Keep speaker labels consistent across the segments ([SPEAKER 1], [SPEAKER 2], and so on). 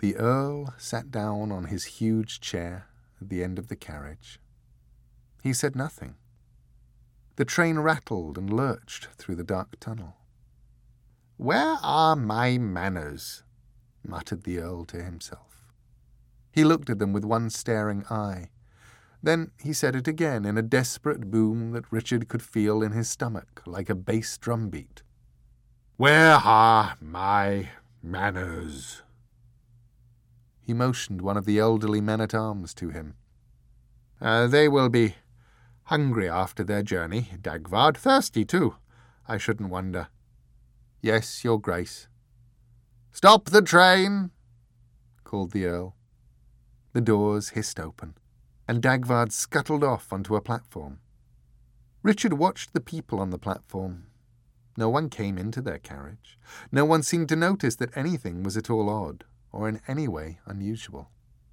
[SPEAKER 1] The Earl sat down on his huge chair at the end of the carriage. He said nothing. The train rattled and lurched through the dark tunnel. "Where are my manners?" muttered the Earl to himself. He looked at them with one staring eye. Then he said it again in a desperate boom that Richard could feel in his stomach like a bass drum beat. "Where are my manners?" He motioned one of the elderly men-at-arms to him. "They will be hungry after their journey, Dagvard. Thirsty, too, I shouldn't wonder." "Yes, your grace." "Stop the train!" called the Earl. The doors hissed open, and Dagvard scuttled off onto a platform. Richard watched the people on the platform. No one came into their carriage. No one seemed to notice that anything was at all odd or in any way unusual.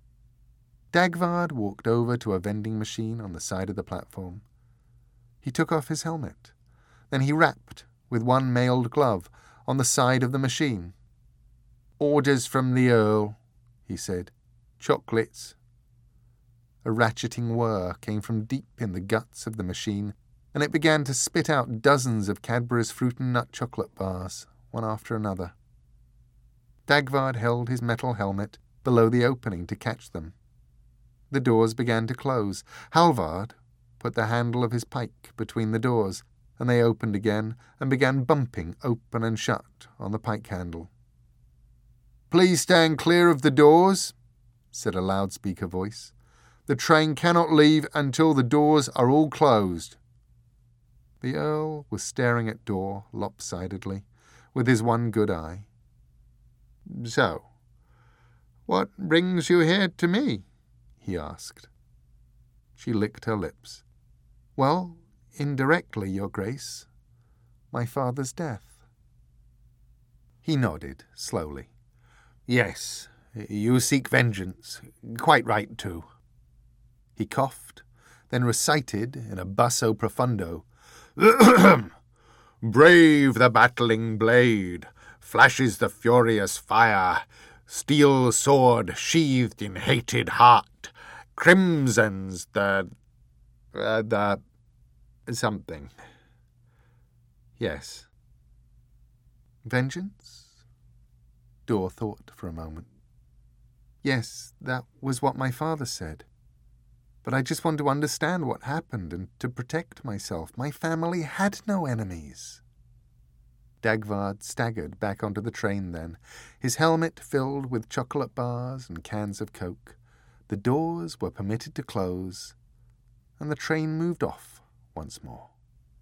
[SPEAKER 1] Dagvard walked over to a vending machine on the side of the platform. He took off his helmet. Then he rapped, with one mailed glove, on the side of the machine. "Orders from the Earl," he said. "Chocolates." A ratcheting whir came from deep in the guts of the machine, and it began to spit out dozens of Cadbury's fruit and nut chocolate bars, one after another. Dagvard held his metal helmet below the opening to catch them. The doors began to close. Halvard put the handle of his pike between the doors, and they opened again and began bumping open and shut on the pike handle. "Please stand clear of the doors," said a loudspeaker voice. "The train cannot leave until the doors are all closed." The Earl was staring at door lopsidedly, with his one good eye. "So, what brings you here to me?" he asked. She licked her lips. "Well, indirectly, your grace. My father's death." He nodded, slowly. "Yes, you seek vengeance. Quite right, too." He coughed, then recited in a basso profundo, "Brave the battling blade, flashes the furious fire, steel sword sheathed in hated heart, crimsons the something. Yes." "Vengeance?" Dor thought for a moment. "Yes, that was what my father said. But I just want to understand what happened and to protect myself. My family had no enemies." Dagvard staggered back onto the train then, his helmet filled with chocolate bars and cans of Coke. The doors were permitted to close, and the train moved off once more.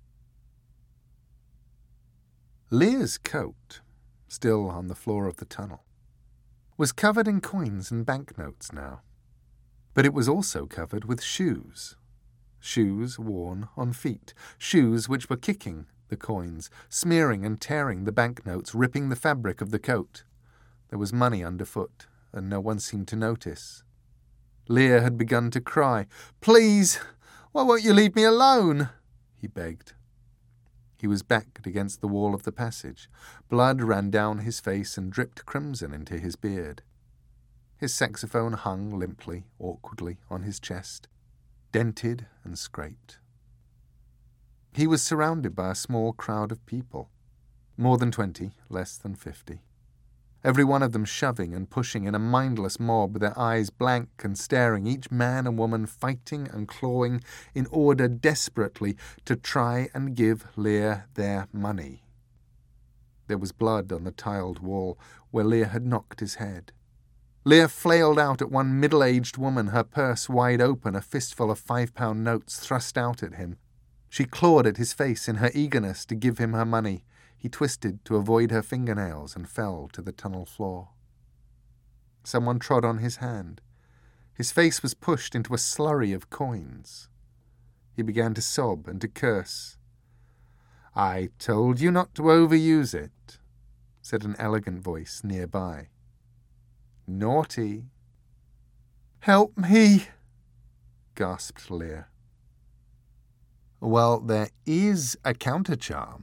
[SPEAKER 1] Lear's coat, still on the floor of the tunnel, was covered in coins and banknotes now. But it was also covered with shoes. Shoes worn on feet. Shoes which were kicking the coins, smearing and tearing the banknotes, ripping the fabric of the coat. There was money underfoot, and no one seemed to notice. Lear had begun to cry. "Please, why won't you leave me alone?" he begged. He was backed against the wall of the passage. Blood ran down his face and dripped crimson into his beard. His saxophone hung limply, awkwardly, on his chest, dented and scraped. He was surrounded by a small crowd of people, more than 20, less than 50. Every one of them shoving and pushing in a mindless mob, their eyes blank and staring, each man and woman fighting and clawing in order desperately to try and give Lear their money. There was blood on the tiled wall where Lear had knocked his head. Lear flailed out at one middle-aged woman, her purse wide open, a fistful of £5 notes thrust out at him. She clawed at his face in her eagerness to give him her money. He twisted to avoid her fingernails and fell to the tunnel floor. Someone trod on his hand. His face was pushed into a slurry of coins. He began to sob and to curse. "I told you not to overuse it," said an elegant voice nearby. "Naughty." "Help me," gasped Lear. "Well, there is a counter-charm,"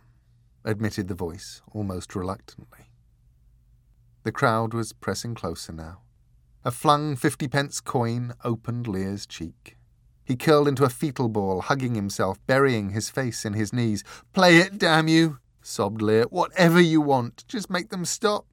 [SPEAKER 1] admitted the voice, almost reluctantly. The crowd was pressing closer now. A flung 50-pence coin opened Lear's cheek. He curled into a fetal ball, hugging himself, burying his face in his knees. "Play it, damn you," sobbed Lear. "Whatever you want. Just make them stop."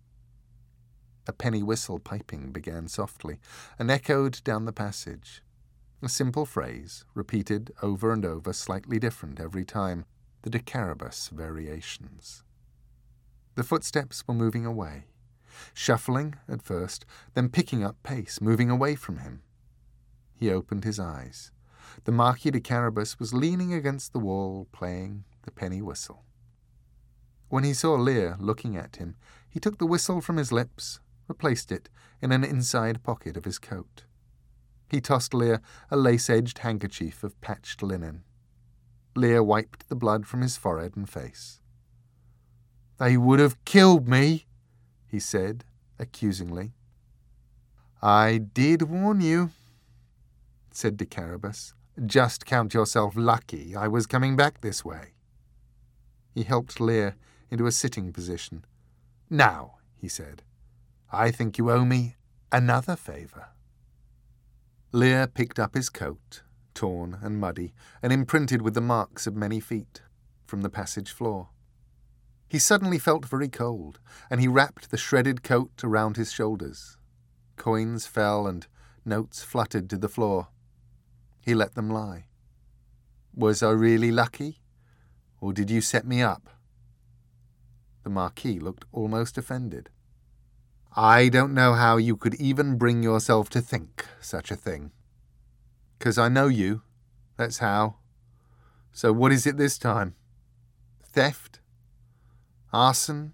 [SPEAKER 1] A penny whistle piping began softly and echoed down the passage. A simple phrase, repeated over and over, slightly different every time, the Decaribus variations. The footsteps were moving away, shuffling at first, then picking up pace, moving away from him. He opened his eyes. The Marquis de Carabas was leaning against the wall, playing the penny whistle. When he saw Lear looking at him, he took the whistle from his lips, replaced it in an inside pocket of his coat. He tossed Lear a lace-edged handkerchief of patched linen. Lear wiped the blood from his forehead and face. "They would have killed me," he said, accusingly. "I did warn you," said de Carabas. "Just count yourself lucky I was coming back this way." He helped Lear into a sitting position. "Now," he said, "I think you owe me another favour." Lear picked up his coat, torn and muddy, and imprinted with the marks of many feet, from the passage floor. He suddenly felt very cold, and he wrapped the shredded coat around his shoulders. Coins fell and notes fluttered to the floor. He let them lie. "Was I really lucky, or did you set me up?" The Marquis looked almost offended. "I don't know how you could even bring yourself to think such a thing. 'Cause I know you, that's how. So what is it this time? Theft? Arson?"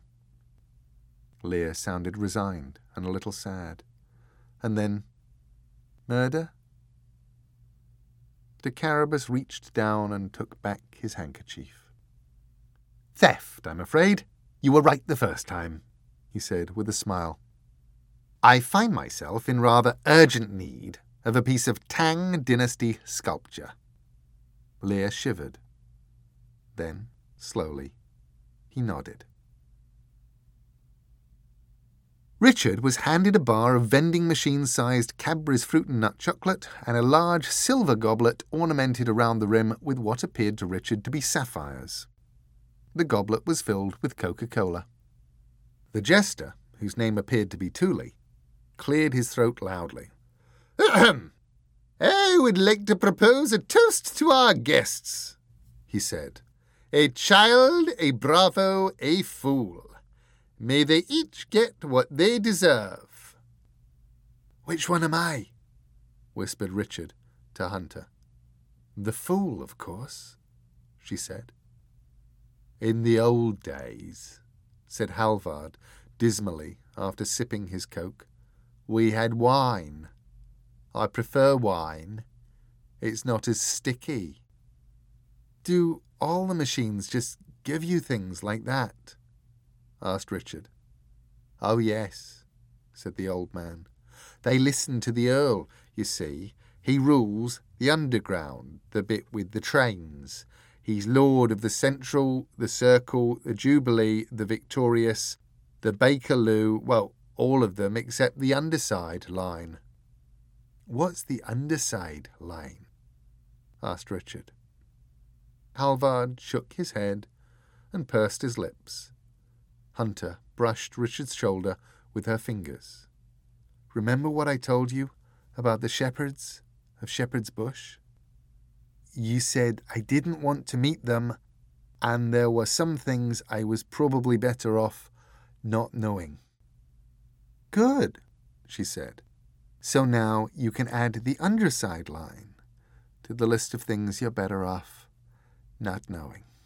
[SPEAKER 1] Lear sounded resigned and a little sad. And then, "Murder?" De Carabas reached down and took back his handkerchief. "Theft, I'm afraid. You were right the first time," he said with a smile. "I find myself in rather urgent need of a piece of Tang Dynasty sculpture." Lear shivered. Then, slowly, he nodded. Richard was handed a bar of vending machine-sized Cadbury's fruit and nut chocolate and a large silver goblet ornamented around the rim with what appeared to Richard to be sapphires. The goblet was filled with Coca-Cola. The jester, whose name appeared to be Tooley, cleared his throat loudly. "Ahem! I would like to propose a toast to our guests," he said. "A child, a bravo, a fool. May they each get what they deserve." "Which one am I?" whispered Richard to Hunter. "The fool, of course," she said. "In the old days," said Halvard dismally after sipping his coke, "we had wine. I prefer wine. It's not as sticky." "Do all the machines just give you things like that?" asked Richard. "Oh, yes," said the old man. "They listen to the Earl, you see. He rules the underground, the bit with the trains. He's lord of the Central, the Circle, the Jubilee, the Victorious, the Bakerloo, well, all of them except the underside line." "What's the underside line?" asked Richard. Halvard shook his head and pursed his lips. Hunter brushed Richard's shoulder with her fingers. "Remember what I told you about the shepherds of Shepherd's Bush? You said I didn't want to meet them, and there were some things I was probably better off not knowing." "Good," she said. "So now you can add the underside line to the list of things you're better off not knowing."